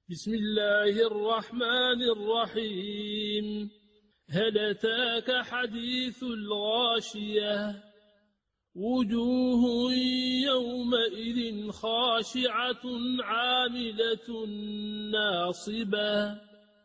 بسم الله الرحمن الرحيم. هل أتاك حديث الغاشية؟ وجوه يومئذ خاشعة عاملة ناصبة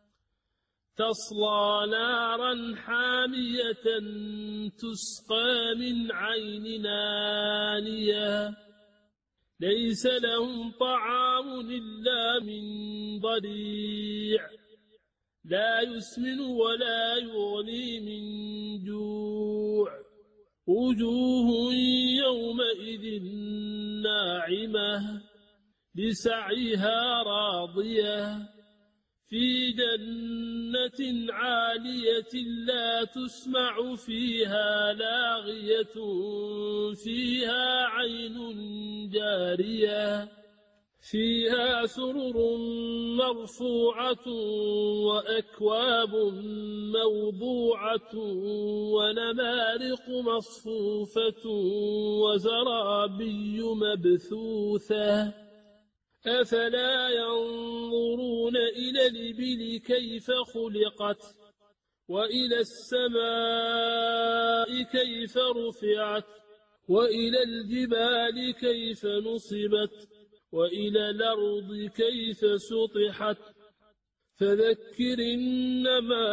تصلى نارا حامية تسقى من عين آنية ليس لهم طعام إلا من ضريع لا يسمن ولا يغني من جوع وجوه يومئذ ناعمة لسعيها راضية في جنة عالية لا تسمع فيها لاغية فيها عين جارية فيها سرر مرفوعة وأكواب موضوعة ونمارق مصفوفة وزرابي مبثوثة أفلا ينظرون إلى الإبل كيف خلقت وإلى السماء كيف رفعت وإلى الجبال كيف نصبت وإلى الأرض كيف سطحت فذكر إنما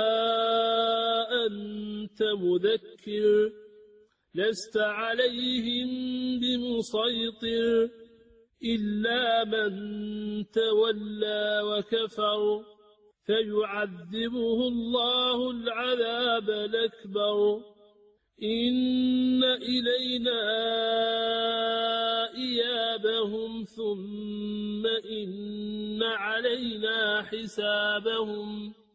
أنت مذكر لست عليهم بمسيطر إلا من تولى وكفر فيعذبه الله العذاب الأكبر إن إلينا إيابهم ثم إن علينا حسابهم